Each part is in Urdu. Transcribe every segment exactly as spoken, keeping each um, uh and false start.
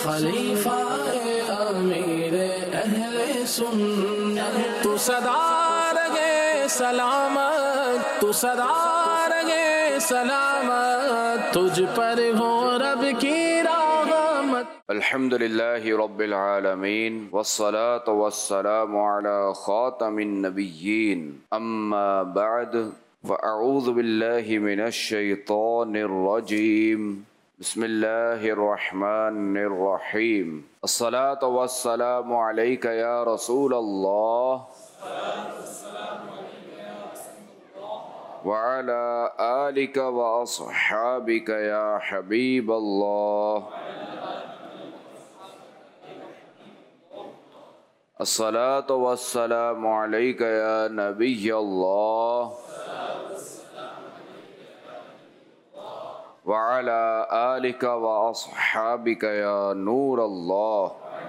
खलीफा अमीर अहले सुन्नत तू सदा रहे सलामत तू सदा रहे सलामत तुझ पर हो रब की रहमत। अल्हम्दुलिल्लाहि रब्बिल आलमीन वस्सलातु वस्सलामु अला खातमिन नबिय्यीन अम्मा बअद फ़अऊज़ु बिल्लाहि मिनश शैतानिर रजीम बिस्मिल्लाहिर रहमानिर रहीम अस्सलातु वस्सलामु अलैका या रसूलल्लाह व अला आलिका व अस्हाबिका या हबीबल्लाह अस्सलातु वस्सलामु अलैका या नबिय्यल्लाह व अला आलिका व अस्हाबिका या नूरल्लाह।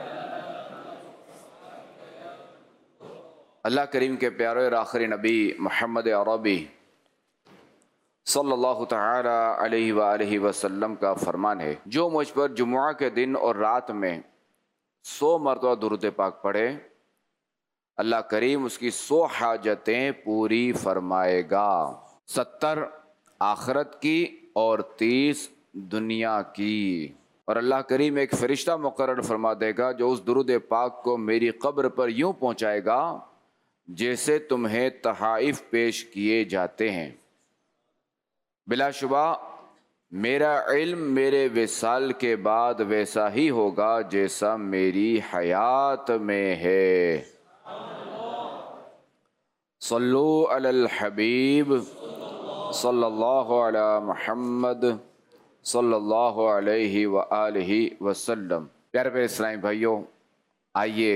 अल्लाह करीम के प्यारे और आखिरी नबी मोहम्मद अरबी सल्लल्लाहु तआला अलैहि व आलिहि वसल्लम का फरमान है, जो मुझ पर जुमुआ के दिन और रात में सौ मरतबा दुरूद पाक पढ़े, अल्लाह करीम उसकी सौ हाजतें पूरी फरमाएगा, सत्तर आखिरत की और तीस दुनिया की। और अल्लाह करीम एक फ़रिश्ता मुकर्रर फरमा देगा जो उस दुरूद पाक को मेरी कब्र पर यूँ पहुँचाएगा जैसे तुम्हें तहाइफ पेश किए जाते हैं। बिलाशुबा मेरा इल्म मेरे विसाल के बाद वैसा ही होगा जैसा मेरी हयात में है। सल्लु अलल हबीब सल्लल्लाहु अला मुहम्मद सल्लल्लाहु अलैहि व आलिहि वसल्लम। प्यारे प्यारे इस्लामी भाइयों, आइए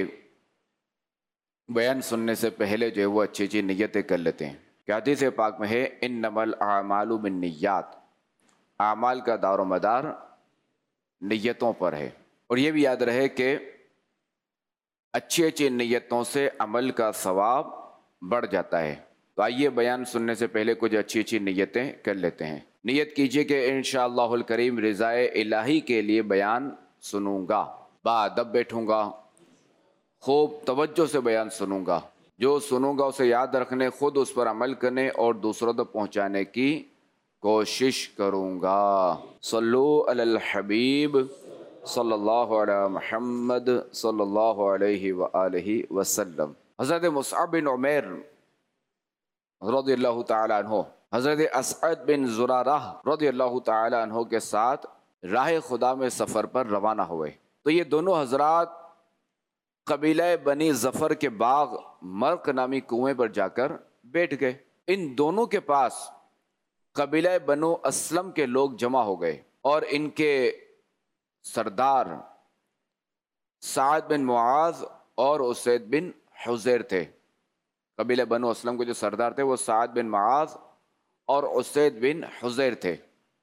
बयान सुनने से पहले जो है वो अच्छी अच्छी नियतें कर लेते हैं। कि हदीस पाक में है, इन्नमल आमालु बिन्नियात, आमाल का दारो मदार नियतों पर है। और ये भी याद रहे कि अच्छी अच्छी नियतों से अमल का सवाब बढ़ जाता है। तो आइए बयान सुनने से पहले कुछ अच्छी अच्छी नियतें कर लेते हैं। नियत कीजिए कि इंशाअल्लाहुल करीम रिज़ाए इलाही के लिए बयान सुनूंगा, बाअदब बैठूंगा, खूब तवज्जो से बयान सुनूंगा, जो सुनूंगा उसे याद रखने, खुद उस पर अमल करने और दूसरों तक पहुँचाने की कोशिश करूंगा। सल्लु अलल हबीब सल्लल्लाहु अला मुहम्मद सल्लल्लाहु अलैहि व आलिहि वसल्लम। हज़रत मुसअब बिन उमैर रज़ियल्लाहु ताला अन्हु हज़रत असअद बिन ज़ुरारह रज़ियल्लाहु ताला अन्हु के साथ राह खुदा में सफ़र पर रवाना हुए। तो ये दोनों हजरात कबीला बनी ज़फ़र के बाग मर्क नामी कुएं पर जाकर बैठ गए। इन दोनों के पास कबीला बनु असलम के लोग जमा हो गए और इनके सरदार साद बिन मुआज और उसैद बिन हुज़ैर थे। कबीला बनु असलम के जो सरदार थे वो साद बिन मुआज और उसैद बिन हुज़ैर थे,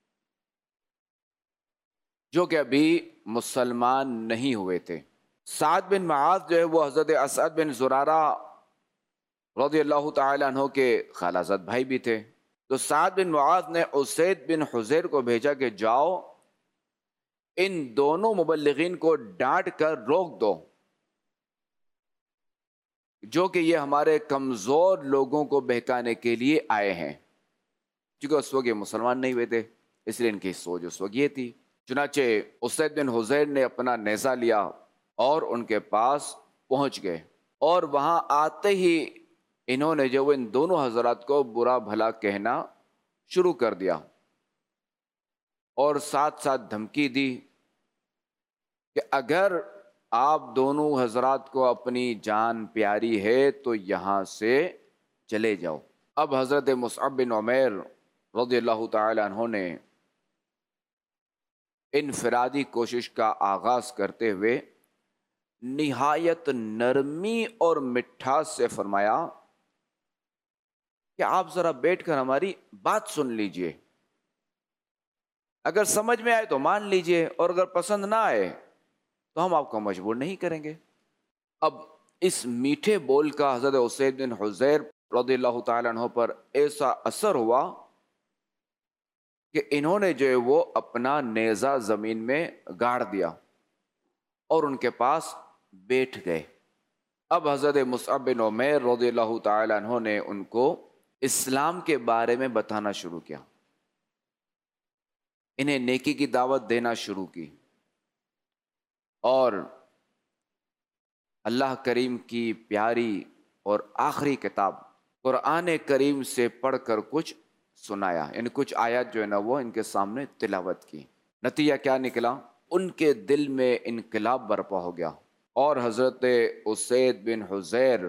जो कि अभी मुसलमान नहीं हुए थे। साद बिन मुआज जो है वो हज़रत असअद बिन ज़ुरारा रज़ियल्लाहु ताला अन्हु के खालाजाद भाई भी थे। तो साद बिन मुआज ने उसैद बिन हुज़ैर को भेजा कि जाओ इन दोनों मुबल्लिगीन को डांट कर रोक दो, जो कि ये हमारे कमज़ोर लोगों को बहकाने के लिए आए हैं। क्योंकि उस वक्त ये मुसलमान नहीं हुए थे, इसलिए इनकी सोच उस वक्त ये थी। चुनाचे उसैद बिन हुज़ैर ने अपना नेज़ा लिया और उनके पास पहुंच गए, और वहां आते ही इन्होंने जो इन दोनों हजरात को बुरा भला कहना शुरू कर दिया और साथ साथ धमकी दी कि अगर आप दोनों हजरात को अपनी जान प्यारी है तो यहाँ से चले जाओ। अब हज़रत मुसअब बिन उमैर रज़ियल्लाहु ताला अन्हु ने इनफरादी कोशिश का आगाज़ करते हुए निहायत नरमी और मिठास से फरमाया कि आप ज़रा बैठकर हमारी बात सुन लीजिए, अगर समझ में आए तो मान लीजिए और अगर पसंद ना आए तो हम आपको मजबूर नहीं करेंगे। अब इस मीठे बोल का हज़रत उसैद बिन हुज़ैर रज़ियल्लाहु ताला अन्हु पर ऐसा असर हुआ कि इन्होंने जो है वो अपना नेज़ा ज़मीन में गाड़ दिया اور ان کے پاس بیٹھ گئے۔ اب حضرت مصعب بن عمیر رضی اللہ تعالی عنہ نے ان کو اسلام کے بارے میں بتانا شروع کیا، انہیں نیکی کی دعوت دینا شروع کی، اور اللہ کریم کی پیاری اور آخری کتاب قرآن کریم سے پڑھ کر کچھ سنایا، یعنی کچھ آیات جو ہے نا وہ ان کے سامنے تلاوت کی۔ نتیجہ کیا نکلا؟ ان کے دل میں انقلاب برپا ہو گیا، اور حضرت اسید بن حضیر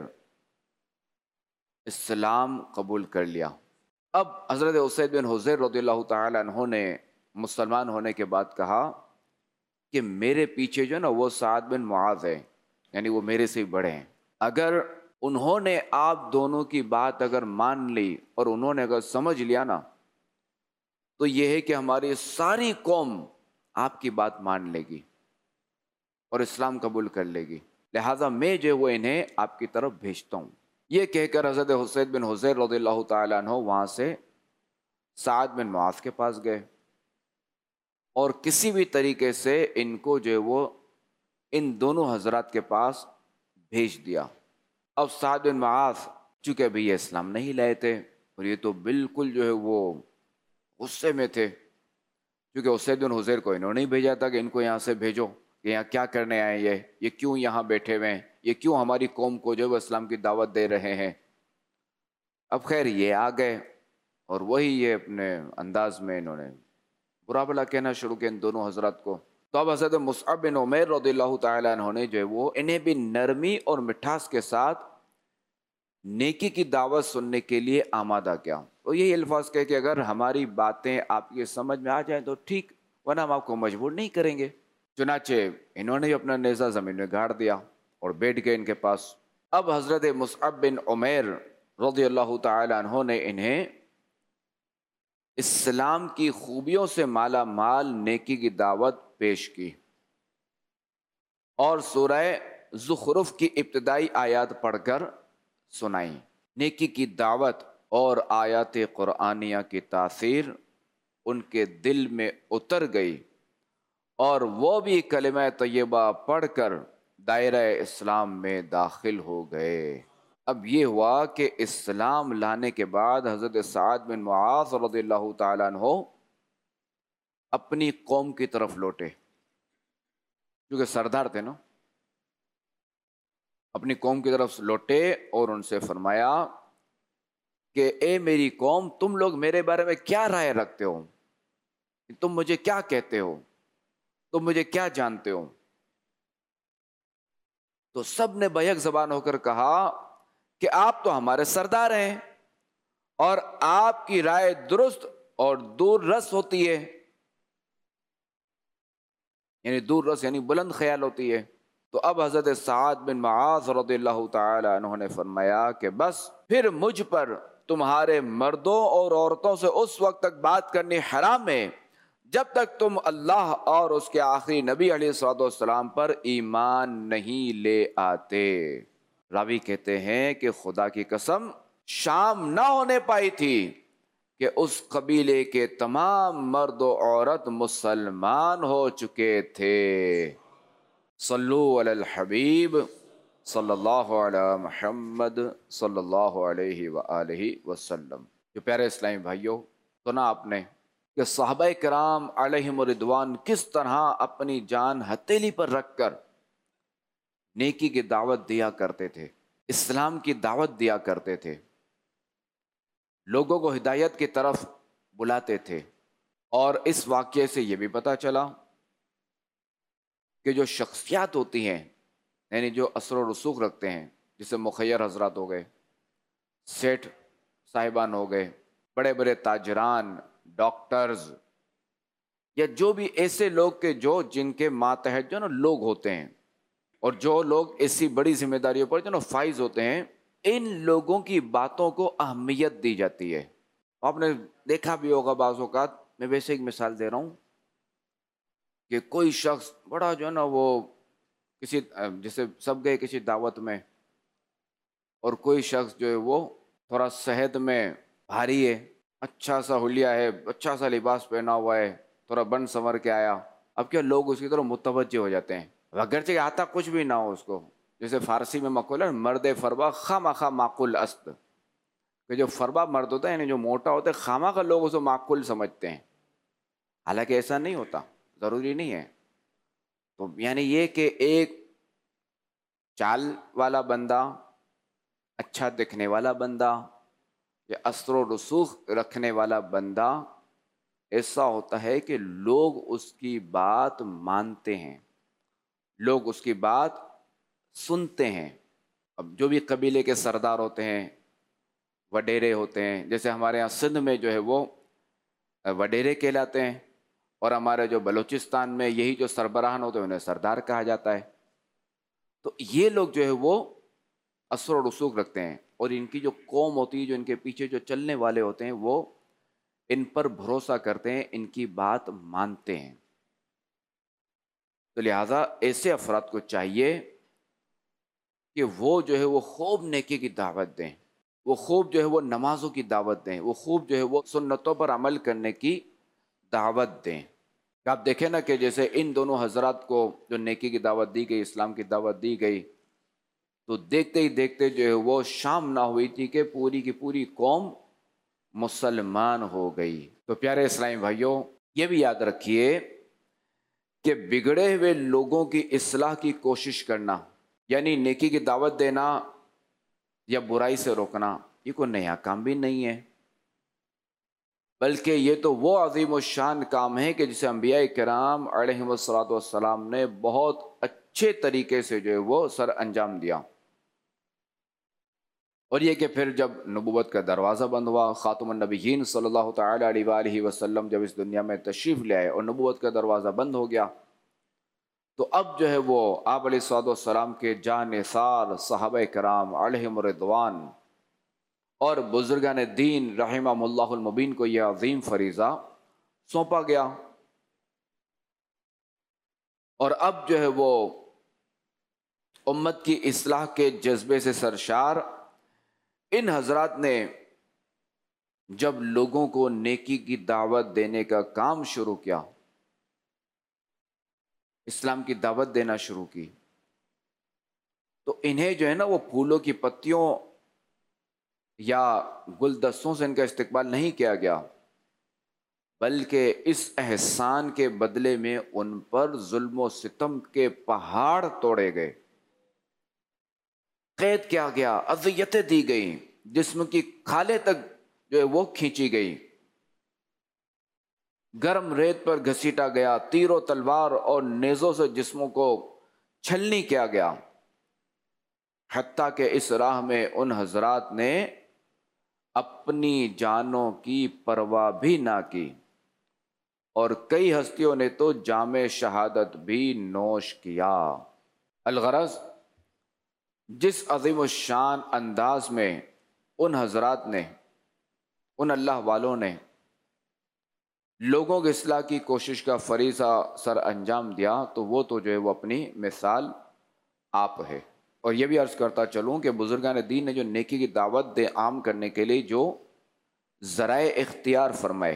اسلام قبول کر لیا۔ اب حضرت اسید بن حضیر رضی اللہ تعالی عنہ نے مسلمان ہونے کے بعد کہا کہ میرے پیچھے جو ہے نا وہ سعد بن معاذ ہے، یعنی وہ میرے سے بڑے ہیں، اگر انہوں نے آپ دونوں کی بات اگر مان لی اور انہوں نے اگر سمجھ لیا نا، تو یہ ہے کہ ہماری ساری قوم آپ کی بات مان لے گی اور اسلام قبول کر لے گی، لہٰذا میں جو وہ انہیں آپ کی طرف بھیجتا ہوں۔ یہ کہہ کر حضرت حسین بن حضیر رضی اللہ تعالیٰ عنہ وہاں سے سعد بن معاذ کے پاس گئے، اور کسی بھی طریقے سے ان کو جو ہے وہ ان دونوں حضرات کے پاس بھیج دیا۔ اب سعد بن معاذ چونکہ ابھی یہ اسلام نہیں لائے تھے، اور یہ تو بالکل جو ہے وہ غصے میں تھے، کیونکہ اسید بن حضیر کو انہوں نے بھیجا تھا کہ ان کو یہاں سے بھیجو، کہ یہاں کیا کرنے آئے یہ یہ کیوں یہاں بیٹھے ہوئے ہیں، یہ کیوں ہماری قوم کو جو ہے وہ اسلام کی دعوت دے رہے ہیں۔ اب خیر یہ آ گئے، اور وہی یہ اپنے انداز میں انہوں نے برا بھلا کہنا شروع کیا ان دونوں حضرات کو۔ تو اب حضرت مصعب بن عمیر رضی اللہ تعالیٰ عنہ نے جو ہے وہ انہیں بھی نرمی اور مٹھاس کے ساتھ نیکی کی دعوت سننے کے لیے آمادہ کیا، اور یہی الفاظ کہے کہ اگر ہماری باتیں آپ کی سمجھ میں آ جائیں تو ٹھیک، ورنہ ہم آپ کو مجبور نہیں کریں گے۔ چنانچہ انہوں نے بھی اپنا نیزہ زمین میں گاڑ دیا اور بیٹھ گئے ان کے پاس۔ اب حضرت مصعب بن عمیر رضی اللہ تعالی عنہ نے انہیں اسلام کی خوبیوں سے مالا مال نیکی کی دعوت پیش کی، اور سورہ زخرف کی ابتدائی آیات پڑھ کر سنائیں۔ نیکی کی دعوت اور آیات قرآنیہ کی تاثیر ان کے دل میں اتر گئی، اور وہ بھی کلمہ طیبہ پڑھ کر دائرہ اسلام میں داخل ہو گئے۔ اب یہ ہوا کہ اسلام لانے کے بعد حضرت سعد بن معاذ رضی اللہ تعالیٰ عنہ اپنی قوم کی طرف لوٹے، کیونکہ سردار تھے نا، اپنی قوم کی طرف لوٹے اور ان سے فرمایا کہ اے میری قوم، تم لوگ میرے بارے میں کیا رائے رکھتے ہو؟ تم مجھے کیا کہتے ہو؟ تم مجھے کیا جانتے ہو؟ تو سب نے بیک زبان ہو کر کہا کہ آپ تو ہمارے سردار ہیں، اور آپ کی رائے درست اور دور رس ہوتی ہے، یعنی دور رس یعنی بلند خیال ہوتی ہے۔ تو اب حضرت سعد بن معاذ رضی اللہ تعالی عنہ نے فرمایا کہ بس پھر مجھ پر تمہارے مردوں اور عورتوں سے اس وقت تک بات کرنی حرام ہے جب تک تم اللہ اور اس کے آخری نبی علیہ الصلوۃ والسلام پر ایمان نہیں لے آتے۔ راوی کہتے ہیں کہ خدا کی قسم شام نہ ہونے پائی تھی کہ اس قبیلے کے تمام مرد و عورت مسلمان ہو چکے تھے۔ صلو علی الحبیب صلی اللہ علی محمد صلی اللہ علیہ وآلہ وسلم۔ جو پیارے اسلامی بھائیوں، سنا آپ نے کہ صحابہ کرام علیہم رضوان کس طرح اپنی جان ہتھیلی پر رکھ کر نیکی کی دعوت دیا کرتے تھے، اسلام کی دعوت دیا کرتے تھے، لوگوں کو ہدایت کی طرف بلاتے تھے۔ اور اس واقعے سے یہ بھی پتہ چلا کہ جو شخصیات ہوتی ہیں، یعنی جو اثر و رسوخ رکھتے ہیں، جسے مخیر حضرات ہو گئے، سیٹھ صاحبان ہو گئے، بڑے بڑے تاجران، ڈاکٹرز، یا جو بھی ایسے لوگ کے جو جن کے ماتحت جو نا لوگ ہوتے ہیں، اور جو لوگ ایسی بڑی ذمہ داریوں پر جو نا فائز ہوتے ہیں، ان لوگوں کی باتوں کو اہمیت دی جاتی ہے۔ آپ نے دیکھا بھی ہوگا بعض اوقات، میں ویسے ایک مثال دے رہا ہوں کہ کوئی شخص بڑا جو ہے نا وہ کسی جیسے سب گئے کسی دعوت میں، اور کوئی شخص جو ہے وہ تھوڑا صحت میں بھاری ہے، اچھا سا حلیہ ہے، اچھا سا لباس پہنا ہوا ہے، تھوڑا بن سنور کے آیا، اب کیا لوگ اس کی طرف متوجہ ہو جاتے ہیں، اگرچہ آتا کچھ بھی نہ ہو اس کو، جیسے فارسی میں مقول ہے مرد فربا خامخواہ معقول است، کہ جو فربا مرد ہوتا ہے یعنی جو موٹا ہوتا ہے خامخواہ لوگ اسے معقول سمجھتے ہیں، حالانکہ ایسا نہیں ہوتا، ضروری نہیں ہے۔ تو یعنی یہ کہ ایک چال والا بندہ، اچھا دکھنے والا بندہ یا اثر و رسوخ رکھنے والا بندہ ایسا ہوتا ہے کہ لوگ اس کی بات مانتے ہیں، لوگ اس کی بات سنتے ہیں۔ اب جو بھی قبیلے کے سردار ہوتے ہیں، وڈیرے ہوتے ہیں، جیسے ہمارے یہاں سندھ میں جو ہے وہ وڈیرے کہلاتے ہیں، اور ہمارے جو بلوچستان میں یہی جو سربراہان ہوتے ہیں انہیں سردار کہا جاتا ہے۔ تو یہ لوگ جو ہے وہ اثر و رسوخ رکھتے ہیں، اور ان کی جو قوم ہوتی ہے، جو ان کے پیچھے جو چلنے والے ہوتے ہیں، وہ ان پر بھروسہ کرتے ہیں، ان کی بات مانتے ہیں۔ تو لہٰذا ایسے افراد کو چاہیے کہ وہ جو ہے وہ خوب نیکی کی دعوت دیں، وہ خوب جو ہے وہ نمازوں کی دعوت دیں، وہ خوب جو ہے وہ سنتوں پر عمل کرنے کی دعوت دیں۔ آپ دیکھیں نا کہ جیسے ان دونوں حضرات کو جو نیکی کی دعوت دی گئی، اسلام کی دعوت دی گئی، تو دیکھتے ہی دیکھتے جو ہے وہ شام نہ ہوئی تھی کہ پوری کی پوری قوم مسلمان ہو گئی۔ تو پیارے اسلامی بھائیوں، یہ بھی یاد رکھیے کہ بگڑے ہوئے لوگوں کی اصلاح کی کوشش کرنا، یعنی نیکی کی دعوت دینا یا برائی سے روکنا، یہ کوئی نیا کام بھی نہیں ہے، بلکہ یہ تو وہ عظیم الشان کام ہے کہ جسے انبیاء کرام علیہم الصلوۃ والسلام نے بہت اچھے طریقے سے جو ہے وہ سر انجام دیا۔ اور یہ کہ پھر جب نبوت کا دروازہ بند ہوا، خاتم النبیین صلی اللہ تعالی علیہ وآلہ وسلم جب اس دنیا میں تشریف لے آئے اور نبوت کا دروازہ بند ہو گیا، تو اب جو ہے وہ آپ علیہ الصلوۃ والسلام کے جانثار صحابہ کرام علیہم الرضوان اور بزرگان دین رحمہم اللہ المبین کو یہ عظیم فریضہ سونپا گیا، اور اب جو ہے وہ امت کی اصلاح کے جذبے سے سرشار ان حضرات نے جب لوگوں کو نیکی کی دعوت دینے کا کام شروع کیا، اسلام کی دعوت دینا شروع کی، تو انہیں جو ہے نا وہ پھولوں کی پتیوں یا گلدستوں سے ان کا استقبال نہیں کیا گیا، بلکہ اس احسان کے بدلے میں ان پر ظلم و ستم کے پہاڑ توڑے گئے، قید کیا گیا، اذیتیں دی گئیں، جسم کی کھالیں تک جو ہے وہ کھینچی گئی، گرم ریت پر گھسیٹا گیا، تیر و تلوار اور نیزوں سے جسموں کو چھلنی کیا گیا، حتیٰ کہ اس راہ میں ان حضرات نے اپنی جانوں کی پرواہ بھی نہ کی، اور کئی ہستیوں نے تو جام شہادت بھی نوش کیا۔ الغرض جس عظیم الشان انداز میں ان حضرات نے، ان اللہ والوں نے لوگوں کی اصلاح کی کوشش کا فریضہ سر انجام دیا، تو وہ تو جو ہے وہ اپنی مثال آپ ہے۔ اور یہ بھی عرض کرتا چلوں کہ بزرگان دین نے جو نیکی کی دعوت دے عام کرنے کے لیے جو ذرائع اختیار فرمائے،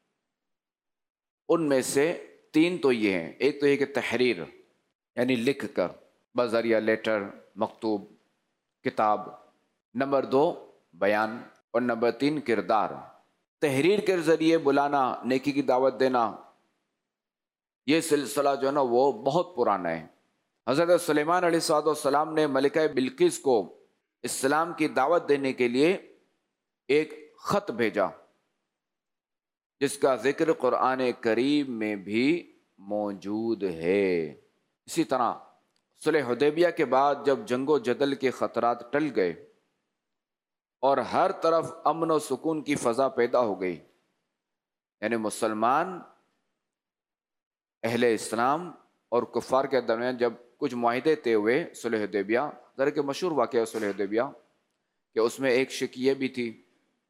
ان میں سے تین تو یہ ہیں۔ ایک تو یہ کہ تحریر، یعنی لکھ کر بذریعہ لیٹر، مکتوب، کتاب۔ نمبر دو بیان، اور نمبر تین کردار۔ تحریر کے ذریعے بلانا، نیکی کی دعوت دینا، یہ سلسلہ جو ہے نا وہ بہت پرانا ہے۔ حضرت سلیمان علیہ الصلوۃ والسلام نے ملکہ بلقیس کو اسلام کی دعوت دینے کے لیے ایک خط بھیجا، جس کا ذکر قرآن کریم میں بھی موجود ہے۔ اسی طرح صلح حدیبیہ کے بعد جب جنگ و جدل کے خطرات ٹل گئے اور ہر طرف امن و سکون کی فضا پیدا ہو گئی، یعنی مسلمان، اہل اسلام اور کفار کے درمیان جب کچھ معاہدے طے ہوئے صلح حدیبیہ، ذرا کہ مشہور واقعہ صلح حدیبیہ کہ اس میں ایک شک یہ بھی تھی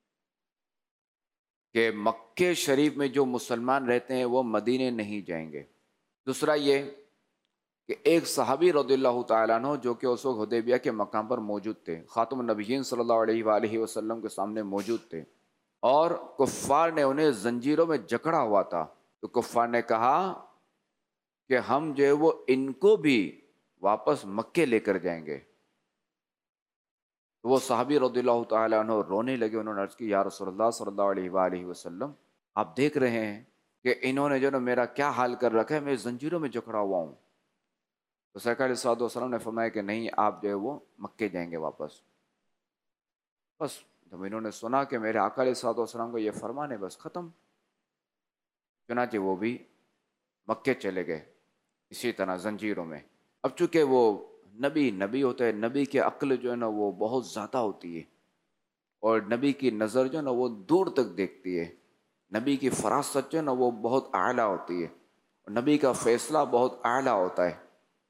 کہ مکہ شریف میں جو مسلمان رہتے ہیں وہ مدینے نہیں جائیں گے۔ دوسرا یہ کہ ایک صحابی رضی اللہ تعالیٰ عنہ جو کہ اس وقت حدیبیہ کے مقام پر موجود تھے، خاتم النبیین صلی اللہ علیہ وآلہ وسلم کے سامنے موجود تھے، اور کفار نے انہیں زنجیروں میں جکڑا ہوا تھا، تو کفار نے کہا کہ ہم جو ہے وہ ان کو بھی واپس مکے لے کر جائیں گے۔ وہ صحابی رضی اللہ تعالیٰ عنہ رونے لگے، انہوں نے عرض کی یا رسول اللہ صلی اللہ علیہ وآلہ وسلم، آپ دیکھ رہے ہیں کہ انہوں نے جو نا میرا کیا حال کر رکھا ہے، میں زنجیروں میں جکڑا ہوا ہوں۔ تو سرکار علیہ الصلوۃ والسلام نے فرمایا کہ نہیں، آپ جو ہے وہ مکے جائیں گے واپس۔ بس جب انہوں نے سنا کہ میرے آقا علیہ الصلوۃ والسلام کو یہ فرمان ہے، بس ختم۔ چنانچہ وہ بھی مکے چلے گئے اسی طرح زنجیروں میں۔ اب چونکہ وہ نبی نبی ہوتا ہے، نبی کی عقل جو ہے نا وہ بہت زیادہ ہوتی ہے، اور نبی کی نظر جو ہے نا وہ دور تک دیکھتی ہے، نبی کی فراست جو ہے نا وہ بہت اعلیٰ ہوتی ہے، اور نبی کا فیصلہ بہت اعلیٰ ہوتا ہے۔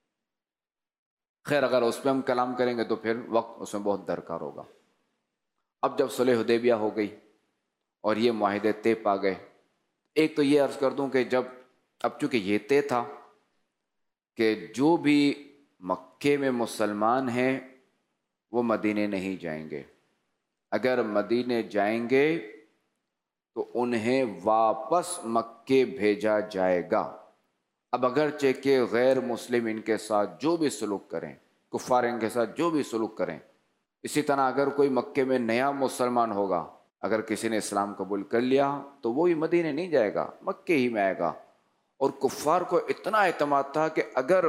خیر اگر اس پہ ہم کلام کریں گے تو پھر وقت اس میں بہت درکار ہوگا۔ اب جب صلح حدیبیہ ہو گئی اور یہ معاہدے طے پا گئے، ایک تو یہ عرض کر دوں کہ جب اب چونکہ یہ طے تھا کہ جو بھی مکے میں مسلمان ہیں وہ مدینے نہیں جائیں گے، اگر مدینے جائیں گے تو انہیں واپس مکے بھیجا جائے گا۔ اب اگرچہ کہ غیر مسلم ان کے ساتھ جو بھی سلوک کریں، کفار ان کے ساتھ جو بھی سلوک کریں، اسی طرح اگر کوئی مکے میں نیا مسلمان ہوگا، اگر کسی نے اسلام قبول کر لیا تو وہ بھی مدینے نہیں جائے گا، مکے ہی میں آئے گا۔ اور کفار کو اتنا اعتماد تھا کہ اگر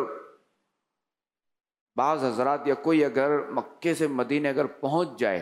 بعض حضرات یا کوئی اگر مکے سے مدینے اگر پہنچ جائے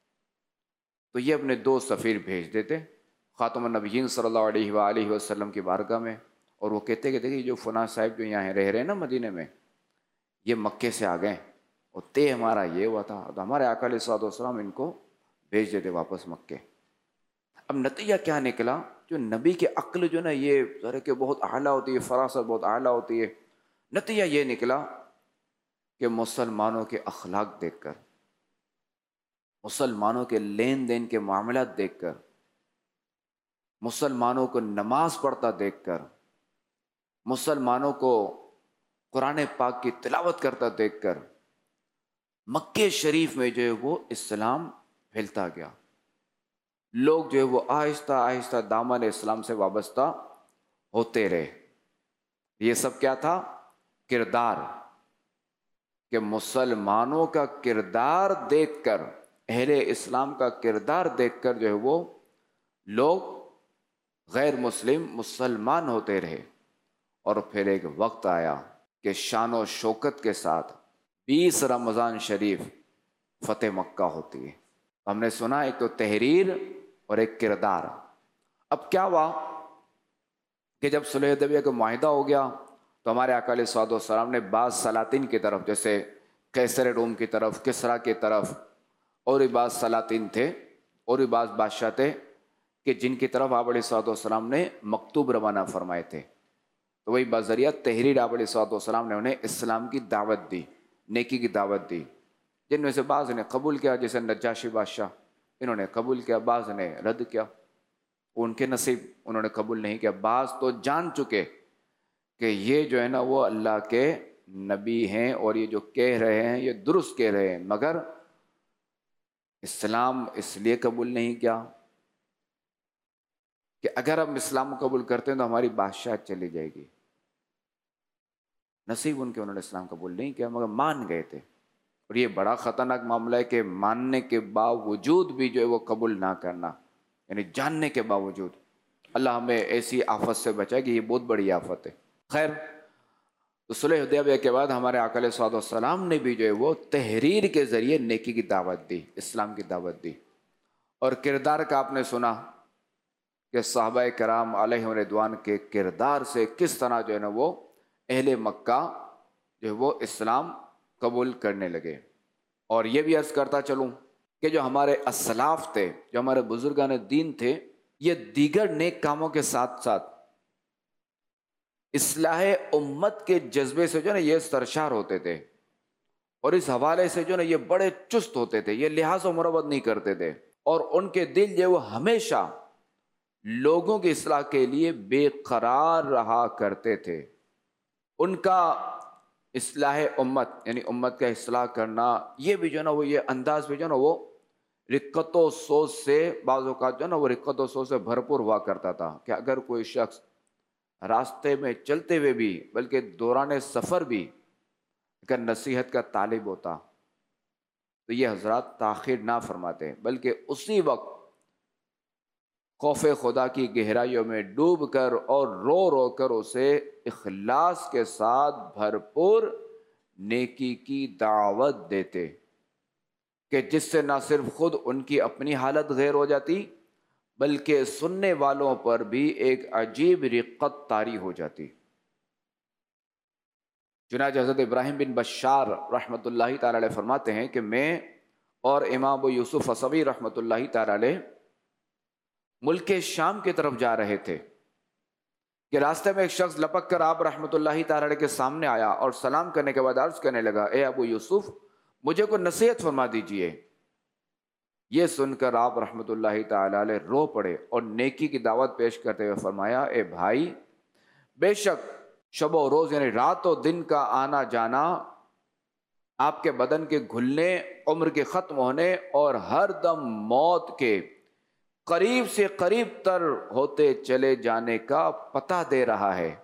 تو یہ اپنے دو سفیر بھیج دیتے خاتم النبیین صلی اللہ علیہ وآلہ وسلم کی بارگاہ میں، اور وہ کہتے کہ دیکھیے جو فلاں صاحب جو یہاں رہ رہے ہیں نا مدینے میں، یہ مکے سے آ گئے اور طے ہمارا یہ ہوا تھا، تو ہمارے آقا علیہ الصلوۃ والسلام ان کو بھیج دیتے واپس مکے۔ اب نتیجہ کیا نکلا؟ جو نبی کی عقل جو نا یہ ذرا کہ بہت اعلیٰ ہوتی ہے، فراست بہت اعلیٰ ہوتی ہے، نتیجہ یہ نکلا کہ مسلمانوں کے اخلاق دیکھ کر، مسلمانوں کے لین دین کے معاملات دیکھ کر، مسلمانوں کو نماز پڑھتا دیکھ کر، مسلمانوں کو قرآن پاک کی تلاوت کرتا دیکھ کر، مکے شریف میں جو ہے وہ اسلام پھیلتا گیا، لوگ جو ہے وہ آہستہ آہستہ دامن اسلام سے وابستہ ہوتے رہے۔ یہ سب کیا تھا؟ کردار، کہ مسلمانوں کا کردار دیکھ کر، اہل اسلام کا کردار دیکھ کر جو ہے وہ لوگ غیر مسلم مسلمان ہوتے رہے۔ اور پھر ایک وقت آیا کہ شان و شوکت کے ساتھ بیس رمضان شریف فتح مکہ ہوتی ہے۔ ہم نے سنا ایک تو تحریر اور ایک کردار۔ اب کیا ہوا کہ جب صلح حدیبیہ کا معاہدہ ہو گیا تو ہمارے آقا علیہ الصلوۃ والسلام نے بعض سلاطین کی طرف، جیسے قیصر روم کی طرف، کسریٰ کی طرف، اور بھی بعض سلاطین تھے اور بھی بعض بادشاہ تھے کہ جن کی طرف آپ علیہ الصلوۃ والسلام نے مکتوب روانہ فرمائے تھے، تو وہی بذریعہ تحریر آپ علیہ الصلوۃ والسلام نے انہیں اسلام کی دعوت دی، نیکی کی دعوت دی، جن میں سے بعض نے قبول کیا، جیسے نجاشی بادشاہ، انہوں نے قبول کیا، بعض نے رد کیا، ان کے نصیب، انہوں نے قبول نہیں کیا۔ بعض تو جان چکے کہ یہ جو ہے نا وہ اللہ کے نبی ہیں اور یہ جو کہہ رہے ہیں یہ درست کہہ رہے ہیں، مگر اسلام اس لیے قبول نہیں کیا کہ اگر ہم اسلام قبول کرتے ہیں تو ہماری بادشاہت چلی جائے گی۔ نصیب ان کے، انہوں نے اسلام قبول نہیں کیا مگر مان گئے تھے۔ اور یہ بڑا خطرناک معاملہ ہے کہ ماننے کے باوجود بھی جو ہے وہ قبول نہ کرنا، یعنی جاننے کے باوجود۔ اللہ ہمیں ایسی آفت سے بچائے کہ یہ بہت بڑی آفت ہے۔ خیر، تو صلح حدیبیہ کے بعد ہمارے آقا علیہ الصلوۃ والسلام نے بھی جو ہے وہ تحریر کے ذریعے نیکی کی دعوت دی، اسلام کی دعوت دی۔ اور کردار کا آپ نے سنا کہ صحابہ کرام علیہم رضوان کے کردار سے کس طرح جو ہے نا وہ اہل مکہ جو ہے وہ اسلام قبول کرنے لگے۔ اور یہ بھی عرض کرتا چلوں کہ جو ہمارے اسلاف تھے، جو ہمارے بزرگان دین تھے، یہ دیگر نیک کاموں کے ساتھ ساتھ اصلاح امت کے جذبے سے جو ہے نا یہ سرشار ہوتے تھے، اور اس حوالے سے جو ہے نا یہ بڑے چست ہوتے تھے، یہ لحاظ و مروت نہیں کرتے تھے، اور ان کے دل جو ہے وہ ہمیشہ لوگوں کی اصلاح کے لیے بے قرار رہا کرتے تھے۔ ان کا اصلاح امت یعنی امت کا اصلاح کرنا، یہ بھی جو ہے نا وہ یہ انداز بھی جو ہے نا وہ رقت و سوز سے، بعض اوقات جو ہے نا وہ رقت و سوز سے بھرپور ہوا کرتا تھا کہ اگر کوئی شخص راستے میں چلتے ہوئے بھی بلکہ دوران سفر بھی اگر نصیحت کا طالب ہوتا تو یہ حضرات تاخیر نہ فرماتے، بلکہ اسی وقت خوف خدا کی گہرائیوں میں ڈوب کر اور رو رو کر اسے اخلاص کے ساتھ بھرپور نیکی کی دعوت دیتے کہ جس سے نہ صرف خود ان کی اپنی حالت غیر ہو جاتی بلکہ سننے والوں پر بھی ایک عجیب رقت طاری ہو جاتی۔ چنانچہ حضرت ابراہیم بن بشار رحمۃ اللہ تعالی علیہ فرماتے ہیں کہ میں اور امام ابو یوسف فصوی رحمۃ اللہ تعالی علیہ ملک شام کی طرف جا رہے تھے کہ راستے میں ایک شخص لپک کر آپ رحمۃ اللہ تعالی علیہ کے سامنے آیا اور سلام کرنے کے بعد عرض کرنے لگا، اے ابو یوسف مجھے کوئی نصیحت فرما دیجئے۔ یہ سن کر آپ رحمۃ اللہ تعالی علیہ رو پڑے اور نیکی کی دعوت پیش کرتے ہوئے فرمایا، اے بھائی، بے شک شب و روز یعنی رات و دن کا آنا جانا، آپ کے بدن کے گھلنے، عمر کے ختم ہونے اور ہر دم موت کے قریب سے قریب تر ہوتے چلے جانے کا پتہ دے رہا ہے۔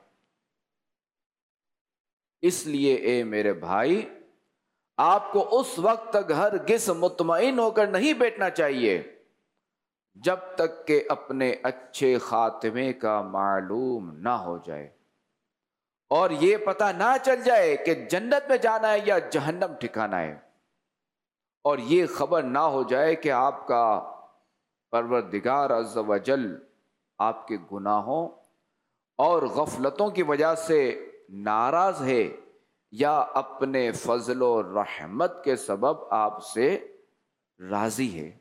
اس لیے اے میرے بھائی، آپ کو اس وقت تک ہرگز مطمئن ہو کر نہیں بیٹھنا چاہیے جب تک کہ اپنے اچھے خاتمے کا معلوم نہ ہو جائے اور یہ پتہ نہ چل جائے کہ جنت میں جانا ہے یا جہنم ٹھکانا ہے، اور یہ خبر نہ ہو جائے کہ آپ کا پروردگار عز و جل آپ کے گناہوں اور غفلتوں کی وجہ سے ناراض ہے یا اپنے فضل و رحمت کے سبب آپ سے راضی ہے۔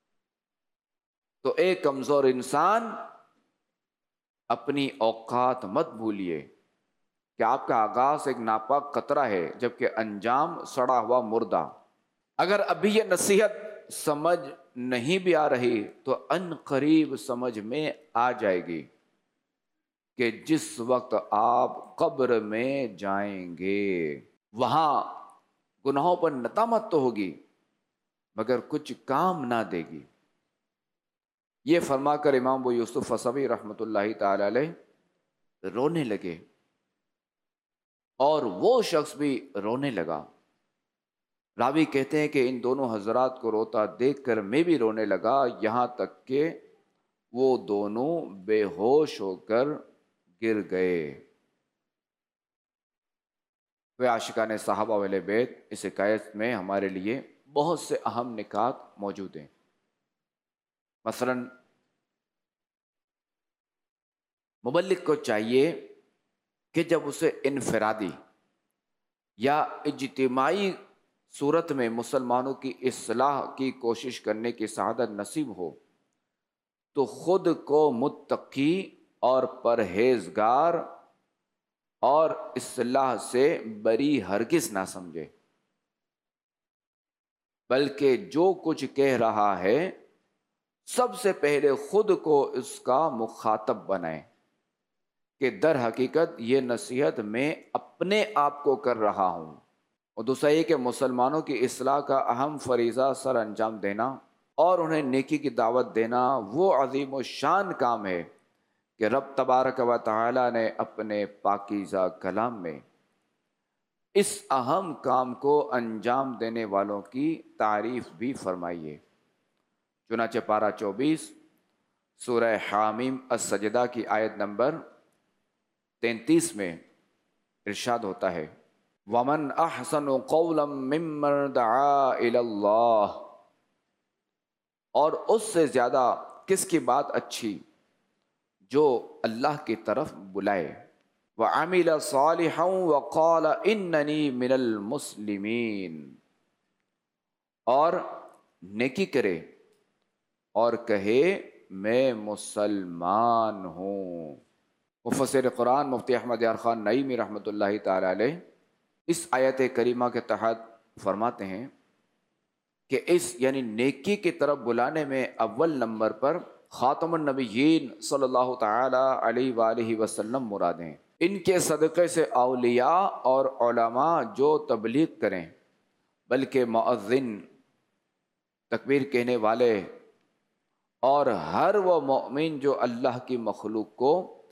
تو ایک کمزور انسان اپنی اوقات مت بھولیے کہ آپ کا آغاز ایک ناپاک قطرہ ہے جبکہ انجام سڑا ہوا مردہ۔ اگر ابھی یہ نصیحت سمجھ نہیں بھی آ رہی تو ان قریب سمجھ میں آ جائے گی کہ جس وقت آپ قبر میں جائیں گے وہاں گناہوں پر ندامت تو ہوگی مگر کچھ کام نہ دے گی۔ یہ فرما کر امام ابو یوسف فصوی رحمۃ اللہ تعالی علیہ رونے لگے اور وہ شخص بھی رونے لگا۔ راوی کہتے ہیں کہ ان دونوں حضرات کو روتا دیکھ کر میں بھی رونے لگا، یہاں تک کہ وہ دونوں بے ہوش ہو کر گر گئے۔ وہ عاشقان صحابہ والے بیت اس حکایت میں ہمارے لیے بہت سے اہم نکات موجود ہیں۔ مثلا مبلغ کو چاہیے کہ جب اسے انفرادی یا اجتماعی صورت میں مسلمانوں کی اصلاح کی کوشش کرنے کی سعادت نصیب ہو تو خود کو متقی اور پرہیزگار اور اصلاح سے بری ہرگز نہ سمجھے، بلکہ جو کچھ کہہ رہا ہے سب سے پہلے خود کو اس کا مخاطب بنائے کہ در حقیقت یہ نصیحت میں اپنے آپ کو کر رہا ہوں، اور دوسرا یہ کہ مسلمانوں کی اصلاح کا اہم فریضہ سر انجام دینا اور انہیں نیکی کی دعوت دینا وہ عظیم و شان کام ہے کہ رب تبارک و تعالی نے اپنے پاکیزہ کلام میں اس اہم کام کو انجام دینے والوں کی تعریف بھی فرمائی ہے۔ چنانچہ پارہ چوبیس سورہ حامیم السجدہ کی آیت نمبر تینتیس میں ارشاد ہوتا ہے، وَمَنْ أَحْسَنُ قَوْلًا مِّمَّنْ دَعَا إِلَى اللَّهِ، اور اس سے زیادہ کس کی بات اچھی جو اللہ کی طرف بلائے، وَعَمِلَ صَالِحًا وَقَالَ إِنَّنِي مِنَ الْمُسْلِمِينَ، اور نیکی کرے اور کہے میں مسلمان ہوں۔ مفسر قرآن مفتی احمد یار خان نعیمی رحمۃ اللہ تعالی علیہ اس آیت کریمہ کے تحت فرماتے ہیں کہ اس یعنی نیکی کی طرف بلانے میں اول نمبر پر خاتم النبیین صلی اللہ تعالی علیہ وآلہ وسلم مراد ہیں۔ ان کے صدقے سے اولیاء اور علماء جو تبلیغ کریں، بلکہ مؤذن، تکبیر کہنے والے اور ہر وہ مومن جو اللہ کی مخلوق کو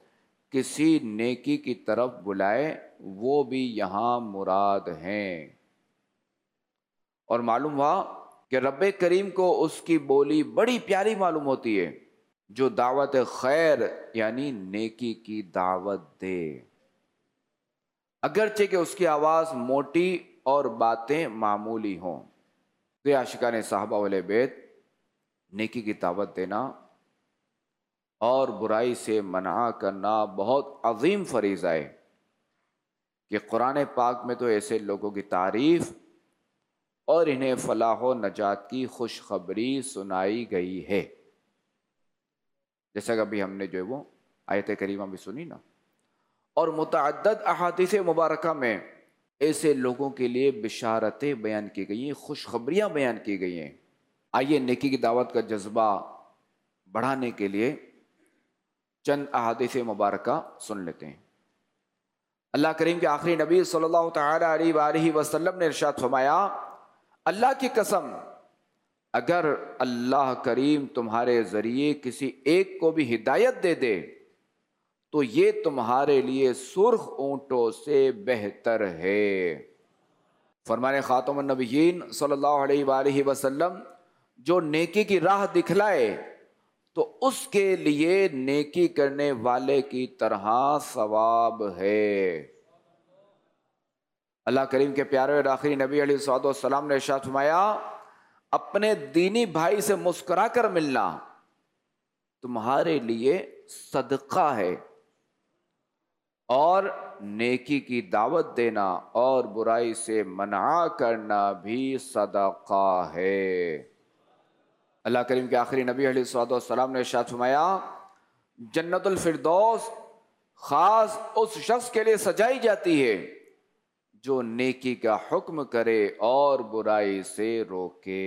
کسی نیکی کی طرف بلائے وہ بھی یہاں مراد ہیں۔ اور معلوم ہوا کہ رب کریم کو اس کی بولی بڑی پیاری معلوم ہوتی ہے جو دعوت خیر یعنی نیکی کی دعوت دے، اگرچہ کہ اس کی آواز موٹی اور باتیں معمولی ہوں۔ تو عاشقان صحابہ والے بیت نیکی کی دعوت دینا اور برائی سے منع کرنا بہت عظیم فریضہ ہے کہ قرآن پاک میں تو ایسے لوگوں کی تعریف اور انہیں فلاح و نجات کی خوشخبری سنائی گئی ہے، جیسا کہ ابھی ہم نے جو ہے وہ آیت کریمہ بھی سنی نا، اور متعدد احادیث مبارکہ میں ایسے لوگوں کے لیے بشارتیں بیان کی گئی ہیں، خوشخبریاں بیان کی گئی ہیں۔ آئیے نیکی کی دعوت کا جذبہ بڑھانے کے لیے چند احادیث مبارکہ سن لیتے ہیں۔ اللہ کریم کے آخری نبی صلی اللہ تعالی علیہ وآلہ وسلم نے ارشاد فرمایا، اللہ کی قسم اگر اللہ کریم تمہارے ذریعے کسی ایک کو بھی ہدایت دے دے تو یہ تمہارے لیے سرخ اونٹوں سے بہتر ہے۔ فرمانے خاتم النبیین صلی اللہ علیہ وآلہ وسلم جو نیکی کی راہ دکھلائے تو اس کے لیے نیکی کرنے والے کی طرح ثواب ہے۔ اللہ کریم کے پیارے اور آخری نبی علیہ الصلوۃ والسلام نے ارشاد فرمایا، اپنے دینی بھائی سے مسکرا کر ملنا تمہارے لیے صدقہ ہے، اور نیکی کی دعوت دینا اور برائی سے منع کرنا بھی صدقہ ہے۔ اللہ کریم کے آخری نبی علیہ الصلوۃ والسلام نے ارشاد فرمایا، جنت الفردوس خاص اس شخص کے لیے سجائی جاتی ہے جو نیکی کا حکم کرے اور برائی سے روکے۔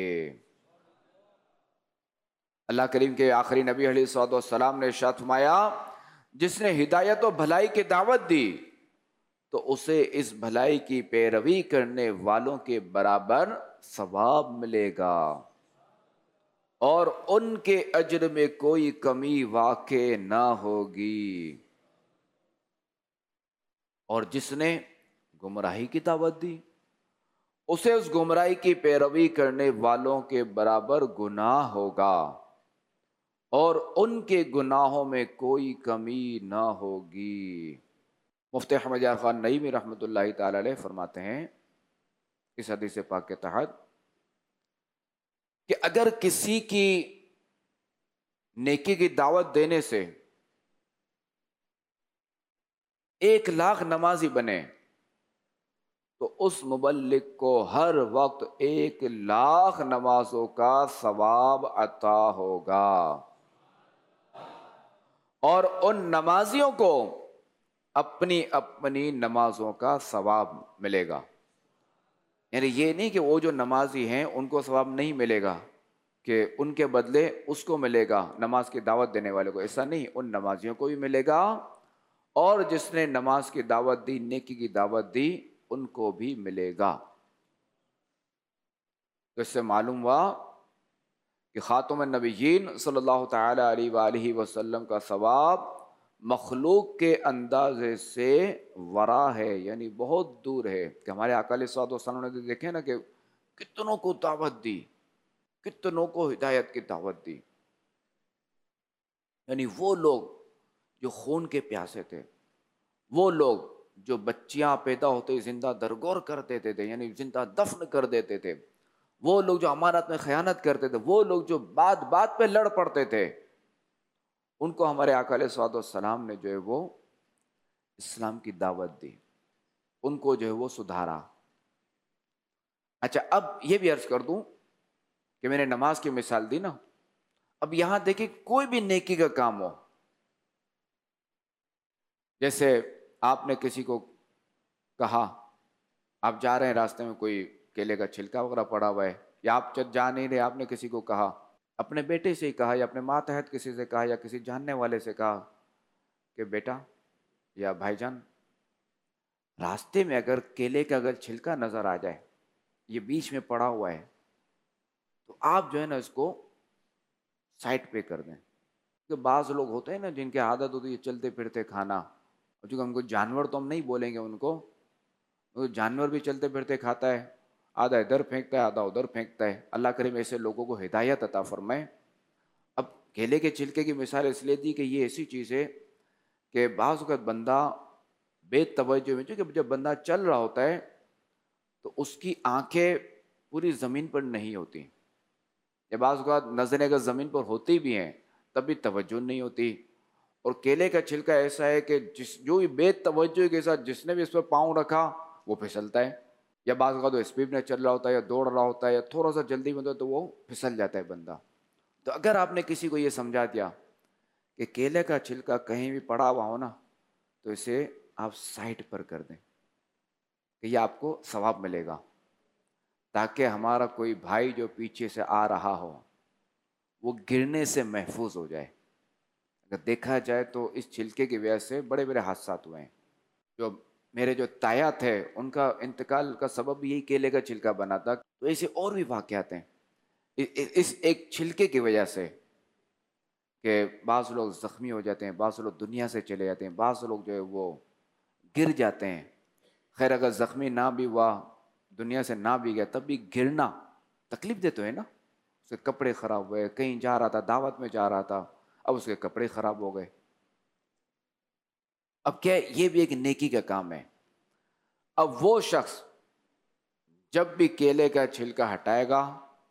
اللہ کریم کے آخری نبی علیہ الصلوۃ والسلام نے ارشاد فرمایا، جس نے ہدایت و بھلائی کی دعوت دی تو اسے اس بھلائی کی پیروی کرنے والوں کے برابر ثواب ملے گا اور ان کے اجر میں کوئی کمی واقع نہ ہوگی، اور جس نے گمراہی کی دعوت دی اسے اس گمراہی کی پیروی کرنے والوں کے برابر گناہ ہوگا اور ان کے گناہوں میں کوئی کمی نہ ہوگی۔ مفتی احمد یار خان نعیمی رحمۃ اللہ تعالی علیہ فرماتے ہیں اس حدیث پاک کے تحت کہ اگر کسی کی نیکی کی دعوت دینے سے ایک لاکھ نمازی بنے تو اس مبلغ کو ہر وقت ایک لاکھ نمازوں کا ثواب عطا ہوگا، اور ان نمازیوں کو اپنی اپنی نمازوں کا ثواب ملے گا۔ یعنی یہ نہیں کہ وہ جو نمازی ہیں ان کو ثواب نہیں ملے گا کہ ان کے بدلے اس کو ملے گا نماز کی دعوت دینے والے کو، ایسا نہیں، ان نمازیوں کو بھی ملے گا اور جس نے نماز کی دعوت دی، نیکی کی دعوت دی، ان کو بھی ملے گا۔ تو اس سے معلوم ہوا کہ خاتم النبیین صلی اللہ تعالی علیہ وآلہ وسلم کا ثواب مخلوق کے اندازے سے ورا ہے، یعنی بہت دور ہے، کہ ہمارے آقا علیہ الصلوۃ والسلام نے دیکھے نا کہ کتنوں کو دعوت دی، کتنوں کو ہدایت کی دعوت دی، یعنی وہ لوگ جو خون کے پیاسے تھے، وہ لوگ جو بچیاں پیدا ہوتے زندہ درگور کر دیتے تھے، یعنی زندہ دفن کر دیتے تھے، وہ لوگ جو امانت میں خیانت کرتے تھے، وہ لوگ جو بات بات پہ لڑ پڑتے تھے، ان کو ہمارے آقا علیہ الصلوۃ والسلام نے جو ہے وہ اسلام کی دعوت دی، ان کو جو ہے وہ سدھارا۔ اچھا، اب یہ بھی عرض کر دوں کہ میں نے نماز کی مثال دی نا، اب یہاں دیکھیں کوئی بھی نیکی کا کام ہو، جیسے آپ نے کسی کو کہا، آپ جا رہے ہیں راستے میں کوئی کیلے کا چھلکا وغیرہ پڑا ہوا ہے، یا آپ جا نہیں رہے، آپ نے کسی کو کہا، اپنے بیٹے سے ہی کہا یا اپنے ماتحت کسی سے کہا یا کسی جاننے والے سے کہا کہ بیٹا یا بھائی جان، راستے میں اگر کیلے کا اگر چھلکا نظر آ جائے، یہ بیچ میں پڑا ہوا ہے، تو آپ جو ہے نا اس کو سائٹ پہ کر دیں، کہ بعض لوگ ہوتے ہیں نا جن کی عادت ہوتی ہے چلتے پھرتے کھانا، اور چونکہ ہم کو جانور تو ہم نہیں بولیں گے ان کو، وہ جانور بھی چلتے پھرتے کھاتا ہے، آدھا ادھر پھینکتا ہے آدھا ادھر پھینکتا ہے۔ اللہ کریم ایسے لوگوں کو ہدایت عطا فرمائے۔ اب کیلے کے چھلکے کی مثال اس لیے دی کہ یہ ایسی چیز ہے کہ بعض اوقات بندہ بے توجہ میں، چونکہ جب بندہ چل رہا ہوتا ہے تو اس کی آنکھیں پوری زمین پر نہیں ہوتی، یا بعض اوقات نظریں اگر زمین پر ہوتی بھی ہیں تب بھی توجہ نہیں ہوتی۔ اور کیلے کا چھلکا ایسا ہے کہ جس جو بھی بے توجہ کے ساتھ جس نے بھی اس پہ پاؤں رکھا وہ پھسلتا ہے، یا بعض اوقات وہ اسپیڈ میں چل رہا ہوتا ہے یا دوڑ رہا ہوتا ہے یا تھوڑا سا جلدی میں ہوتا ہے تو وہ پھسل جاتا ہے بندہ۔ تو اگر آپ نے کسی کو یہ سمجھا دیا کہ کیلے کا چھلکا کہیں بھی پڑا ہوا ہو نا تو اسے آپ سائڈ پر کر دیں کہ یہ آپ کو ثواب ملے گا، تاکہ ہمارا کوئی بھائی جو پیچھے سے آ رہا ہو وہ گرنے سے محفوظ ہو جائے۔ اگر دیکھا جائے تو اس چھلکے کی وجہ سے بڑے بڑے حادثات ہوئے ہیں۔ جو میرے جو تایا تھے ان کا انتقال کا سبب یہی کیلے کا چھلکا بنا تھا۔ تو ایسے اور بھی واقعات ہیں اس ایک چھلکے کی وجہ سے، کہ بعض لوگ زخمی ہو جاتے ہیں، بعض لوگ دنیا سے چلے جاتے ہیں، بعض لوگ جو ہے وہ گر جاتے ہیں۔ خیر اگر زخمی نہ بھی ہوا، دنیا سے نہ بھی گیا، تب بھی گرنا تکلیف دے تو ہے نا۔ اس کے کپڑے خراب ہوئے، کہیں جا رہا تھا دعوت میں جا رہا تھا، اب اس کے کپڑے خراب ہو گئے۔ اب کیا یہ بھی ایک نیکی کا کام ہے۔ اب وہ شخص جب بھی کیلے کا چھلکا ہٹائے گا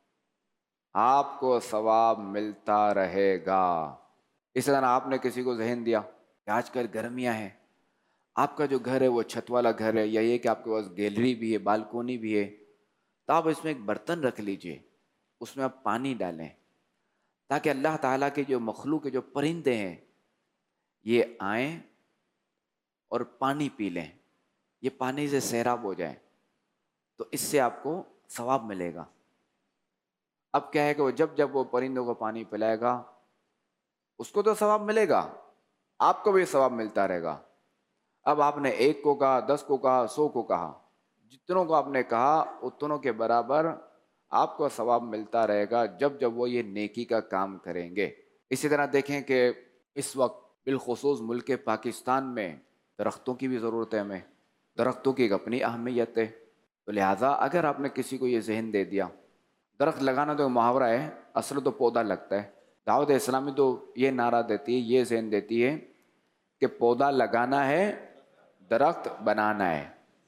آپ کو ثواب ملتا رہے گا۔ اس طرح آپ نے کسی کو ذہن دیا کہ آج کل گرمیاں ہیں، آپ کا جو گھر ہے وہ چھت والا گھر ہے، یا یہ کہ آپ کے پاس گیلری بھی ہے، بالکونی بھی ہے، تو آپ اس میں ایک برتن رکھ لیجئے، اس میں آپ پانی ڈالیں، تاکہ اللہ تعالیٰ کے جو مخلوق کے جو پرندے ہیں یہ آئیں اور پانی پی لیں، یہ پانی سے سیراب ہو جائیں، تو اس سے آپ کو ثواب ملے گا۔ اب کیا ہے کہ وہ جب جب وہ پرندوں کو پانی پلائے گا اس کو تو ثواب ملے گا، آپ کو بھی ثواب ملتا رہے گا۔ اب آپ نے ایک کو کہا، دس کو کہا، سو کو کہا، جتنوں کو آپ نے کہا اتنوں کے برابر آپ کو ثواب ملتا رہے گا جب جب وہ یہ نیکی کا کام کریں گے۔ اسی طرح دیکھیں کہ اس وقت بالخصوص ملک پاکستان میں درختوں کی بھی ضرورت ہے، ہمیں درختوں کی ایک اپنی اہمیت ہے۔ تو لہٰذا اگر آپ نے کسی کو یہ ذہن دے دیا، درخت لگانا تو محاورہ ہے، اصل تو پودا لگتا ہے۔ دعوت اسلامی تو یہ نعرہ دیتی ہے، یہ ذہن دیتی ہے کہ پودا لگانا ہے، درخت بنانا ہے۔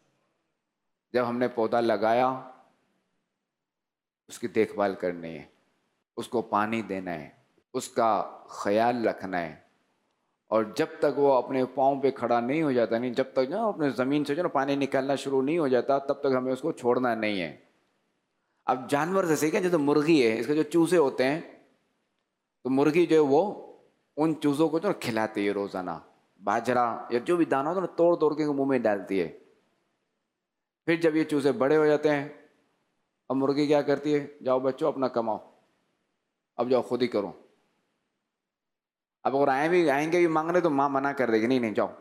جب ہم نے پودا لگایا اس کی دیکھ بھال کرنی ہے، اس کو پانی دینا ہے، اس کا خیال رکھنا ہے، اور جب تک وہ اپنے پاؤں پہ کھڑا نہیں ہو جاتا، نہیں جب تک جو اپنے زمین سے جو نا پانی نکالنا شروع نہیں ہو جاتا تب تک ہمیں اس کو چھوڑنا نہیں ہے۔ اب جانور سے سیکھیں، جیسے مرغی ہے، اس کے جو چوزے ہوتے ہیں تو مرغی جو ہے وہ ان چوزوں کو جو کھلاتی ہے روزانہ، باجرا یا جو بھی دانا ہوتا ہے نا توڑ توڑ کے منہ میں ڈالتی ہے۔ پھر جب یہ چوزے بڑے ہو جاتے ہیں اب مرغی کیا کرتی ہے، جاؤ بچوں اپنا کماؤ، اب جاؤ خود ہی کرو۔ اب اگر آئیں بھی آئیں گے بھی مانگنے تو ماں منع کر دے گی، نہیں نہیں جاؤ۔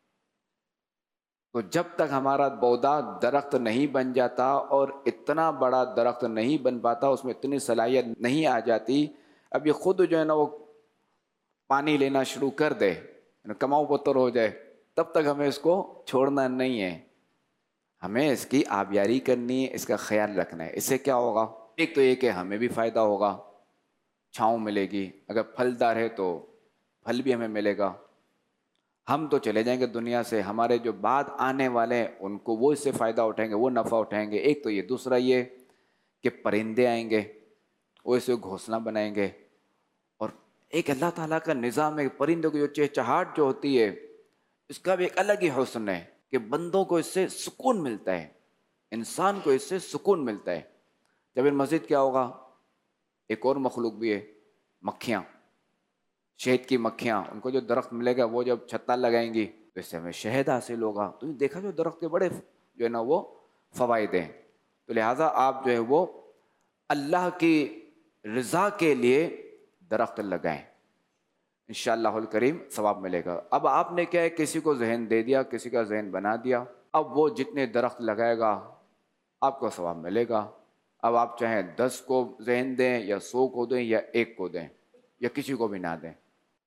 تو جب تک ہمارا پودا درخت نہیں بن جاتا اور اتنا بڑا درخت نہیں بن پاتا، اس میں اتنی صلاحیت نہیں آ جاتی، اب یہ خود جو ہے نا وہ پانی لینا شروع کر دے، کماؤ پتر ہو جائے، تب تک ہمیں اس کو چھوڑنا نہیں ہے، ہمیں اس کی آبیاری کرنی ہے، اس کا خیال رکھنا ہے۔ اس سے کیا ہوگا، ایک تو یہ کہ ہمیں بھی فائدہ ہوگا، چھاؤں ملے گی، اگر پھلدار ہے تو پھل بھی ہمیں ملے گا، ہم تو چلے جائیں گے دنیا سے، ہمارے جو بعد آنے والے ہیں ان کو وہ اس سے فائدہ اٹھائیں گے، وہ نفع اٹھائیں گے۔ ایک تو یہ، دوسرا یہ کہ پرندے آئیں گے وہ اسے گھونسلہ بنائیں گے، اور ایک اللہ تعالیٰ کا نظام ہے، پرندوں کی جو چہچہاہٹ جو ہوتی ہے اس کا بھی ایک الگ ہی حسن ہے کہ بندوں کو اس سے سکون ملتا ہے، انسان کو اس سے سکون ملتا ہے۔ جب ان مزید کیا ہوگا، ایک اور مخلوق بھی ہے، مکھیاں، شہد کی مکھیاں، ان کو جو درخت ملے گا وہ جب چھتا لگائیں گی تو اس سے ہمیں شہد حاصل ہوگا۔ تو دیکھا جو درخت کے بڑے جو ہے نا وہ فوائد ہیں۔ تو لہٰذا آپ جو ہے وہ اللہ کی رضا کے لیے درخت لگائیں، انشاءاللہ الکریم ثواب ملے گا۔ اب آپ نے کیا ہے، کسی کو ذہن دے دیا، کسی کا ذہن بنا دیا، اب وہ جتنے درخت لگائے گا آپ کو ثواب ملے گا۔ اب آپ چاہیں دس کو ذہن دیں یا سو کو دیں یا ایک کو دیں یا کسی کو بھی نہ دیں،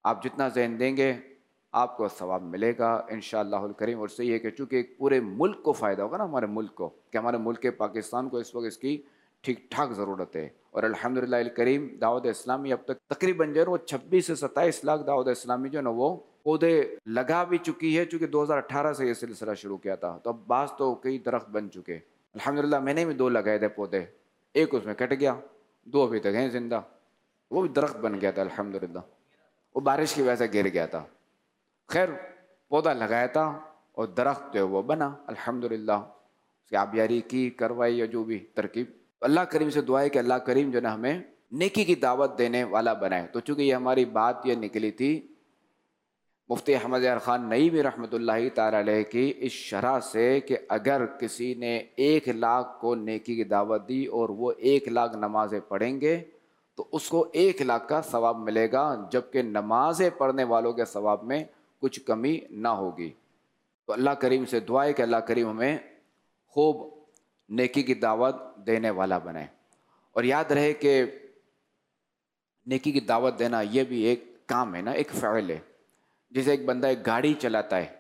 آپ جتنا ذہن دیں گے آپ کو ثواب ملے گا انشاءاللہ الکریم۔ اور صحیح ہے کہ چونکہ ایک پورے ملک کو فائدہ ہوگا نا، ہمارے ملک کو، کہ ہمارے ملک پاکستان کو اس وقت اس کی ٹھیک ٹھاک ضرورت ہے۔ اور الحمدللہ الکریم دعوت اسلامی اب تک تقریباً جو ہے وہ چھبیس سے ستائیس لاکھ دعوت اسلامی جو ہے نا وہ پودے لگا بھی چکی ہے، چونکہ دو ہزار اٹھارہ سے یہ سلسلہ شروع کیا تھا، تو اب بعض تو کئی درخت بن چکے۔ الحمدللہ میں نے بھی دو لگائے تھے پودے، ایک اس میں کٹ گیا، دو ابھی تک ہیں زندہ، وہ بھی درخت بن گیا تھا الحمدللہ، وہ بارش کی وجہ سے گر گیا تھا۔ خیر پودا لگایا تھا اور درخت جو ہے وہ بنا الحمدللہ، اس کی آبیاری کی کروائی یا جو بھی ترکیب۔ اللہ کریم سے دعا ہے کہ اللہ کریم جو ہے نا ہمیں نیکی کی دعوت دینے والا بنائے۔ تو چونکہ یہ ہماری بات یہ نکلی تھی مفتی احمد یار خان نعیمی رحمۃ اللہ تعالی علیہ کی اس شرح سے کہ اگر کسی نے ایک لاکھ کو نیکی کی دعوت دی اور وہ ایک لاکھ نمازیں پڑھیں گے تو اس کو ایک لاکھ کا ثواب ملے گا، جبکہ نمازیں پڑھنے والوں کے ثواب میں کچھ کمی نہ ہوگی۔ تو اللہ کریم سے دعا ہے کہ اللہ کریم ہمیں خوب نیکی کی دعوت دینے والا بنائے۔ اور یاد رہے کہ نیکی کی دعوت دینا یہ بھی ایک کام ہے نا، ایک فعل ہے۔ جیسے ایک بندہ ایک گاڑی چلاتا ہے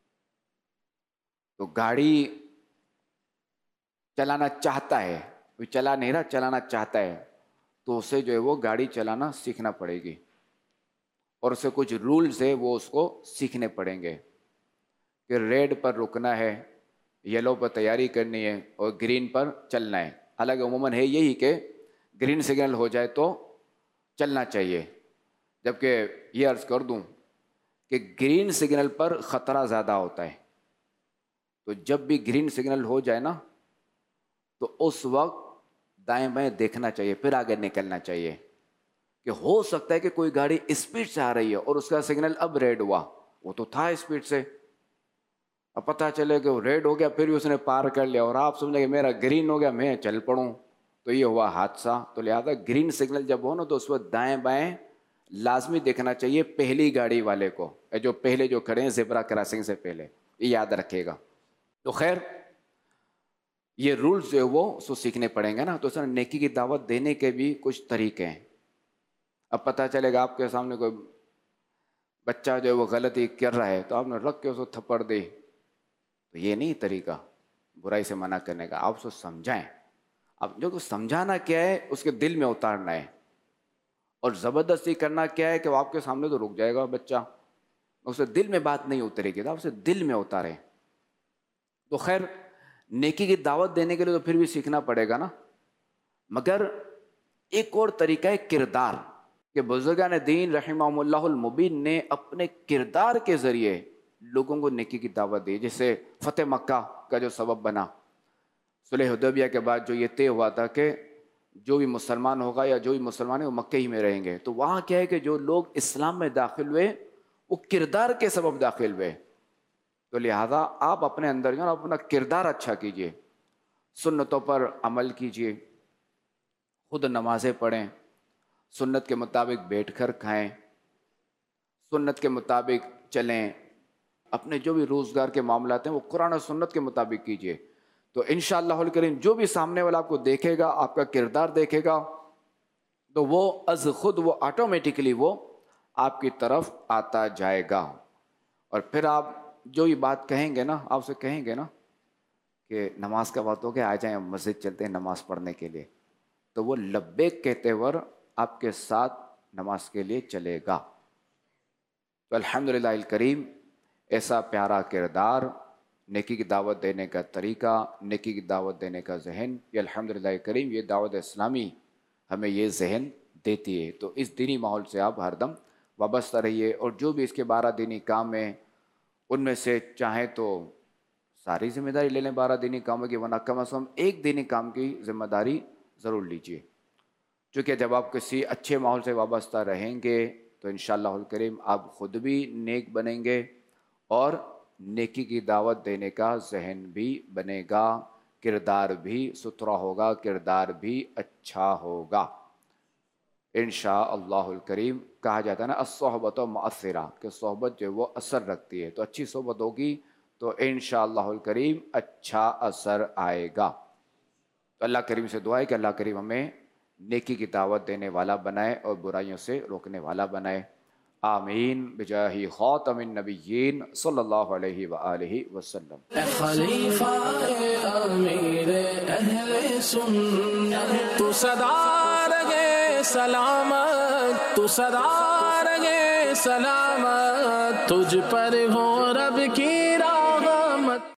تو گاڑی چلانا چاہتا ہے، وہ چلا نہیں رہا، چلانا چاہتا ہے، تو اسے جو ہے وہ گاڑی چلانا سیکھنا پڑے گی، اور اسے کچھ رولز ہے وہ اس کو سیکھنے پڑیں گے کہ ریڈ پر رکنا ہے، یلو پر تیاری کرنی ہے اور گرین پر چلنا ہے۔ حالانکہ عموماً ہے یہی کہ گرین سگنل ہو جائے تو چلنا چاہیے، جبکہ یہ عرض کر دوں کہ گرین سگنل پر خطرہ زیادہ ہوتا ہے، تو جب بھی گرین سگنل ہو جائے نا تو اس وقت دائیں بائیں دیکھنا چاہیے، پھر آگے نکلنا چاہیے، کہ ہو سکتا ہے کہ کوئی گاڑی اسپیڈ سے آ رہی ہے اور اس کا سگنل اب ریڈ ہوا، وہ تو تھا اسپیڈ سے، اب پتہ چلے کہ وہ ریڈ ہو گیا پھر بھی اس نے پار کر لیا اور آپ سمجھیں کہ میرا گرین ہو گیا میں چل پڑوں، تو یہ ہوا حادثہ۔ تو لہٰذا گرین سگنل جب ہو نا تو اس وقت دائیں بائیں لازمی دیکھنا چاہیے پہلی گاڑی والے کو، جو پہلے جو کھڑے ہیں زبرا کراسنگ سے پہلے، یہ یاد رکھے گا۔ تو خیر یہ رولز جو ہے وہ اس کو سیکھنے پڑیں گے نا۔ تو سر نیکی کی دعوت دینے کے بھی کچھ طریقے ہیں۔ اب پتہ چلے گا آپ کے سامنے کوئی بچہ جو ہے وہ غلطی کر رہا ہے تو آپ نے رکھ کے اس کو تھپڑ دی، تو یہ نہیں طریقہ برائی سے منع کرنے کا، آپ اس کو سمجھائیں۔ اب جو سمجھانا کیا ہے اس کے دل میں اتارنا ہے، اور زبردستی کرنا کیا ہے کہ وہ آپ کے سامنے تو رک جائے گا بچہ، اسے دل میں بات نہیں اترے گی، تو آپ اسے دل میں اتاریں۔ تو خیر نیکی کی دعوت دینے کے لیے تو پھر بھی سیکھنا پڑے گا نا، مگر ایک اور طریقہ ہے کردار، کہ بزرگان دین رحمہم اللہ المبین نے اپنے کردار کے ذریعے لوگوں کو نیکی کی دعوت دی۔ جیسے فتح مکہ کا جو سبب بنا، صلح حدیبیہ کے بعد جو یہ طے ہوا تھا کہ جو بھی مسلمان ہوگا یا جو بھی مسلمان ہے وہ مکہ ہی میں رہیں گے، تو وہاں کیا ہے کہ جو لوگ اسلام میں داخل ہوئے وہ کردار کے سبب داخل ہوئے، تو لہٰذا آپ اپنے اندر جو اپنا کردار اچھا کیجئے، سنتوں پر عمل کیجئے، خود نمازیں پڑھیں، سنت کے مطابق بیٹھ کر کھائیں، سنت کے مطابق چلیں، اپنے جو بھی روزگار کے معاملات ہیں وہ قرآن و سنت کے مطابق کیجئے، تو انشاءاللہ الکریم جو بھی سامنے والا آپ کو دیکھے گا، آپ کا کردار دیکھے گا، تو وہ از خود وہ آٹومیٹکلی وہ آپ کی طرف آتا جائے گا۔ اور پھر آپ جو یہ بات کہیں گے نا، آپ سے کہیں گے نا کہ نماز کا وقت ہو گیا، آ جائیں مسجد چلتے ہیں نماز پڑھنے کے لیے، تو وہ لبیک کہتے ور آپ کے ساتھ نماز کے لیے چلے گا۔ تو الحمدللہ الکریم ایسا پیارا کردار، نیکی کی دعوت دینے کا طریقہ، نیکی کی دعوت دینے کا ذہن، یہ الحمدللہ الکریم یہ دعوت اسلامی ہمیں یہ ذہن دیتی ہے۔ تو اس دینی ماحول سے آپ ہر دم وابستہ رہیے، اور جو بھی اس کے بارہ دینی کام ہیں ان میں سے چاہیں تو ساری ذمہ داری لے لیں بارہ دینی کاموں کی، ورنہ کم از کم ایک دینی کام کی ذمہ داری ضرور لیجیے، چونکہ جب آپ کسی اچھے ماحول سے وابستہ رہیں گے تو انشاءاللہ الکریم آپ خود بھی نیک بنیں گے اور نیکی کی دعوت دینے کا ذہن بھی بنے گا، کردار بھی ستھرا ہوگا، کردار بھی اچھا ہوگا انشاءاللہ الکریم۔ کہا جاتا ہے نا الصحبۃ مؤثرہ، کہ صحبت جو وہ اثر رکھتی ہے، تو اچھی صحبت ہوگی تو انشاءاللہ الکریم اچھا اثر آئے گا۔ تو اللہ کریم سے دعا ہے کہ اللہ کریم ہمیں نیکی کی دعوت دینے والا بنائے اور برائیوں سے روکنے والا بنائے۔ آمین بجاہ خاتم النبیین صلی اللہ علیہ وآلہ وسلم۔ اے خلیفہ امیر اہل سنت تو سدا رہے سلامت، تو سدا رہے سلامت، تجھ پر ہو رب کی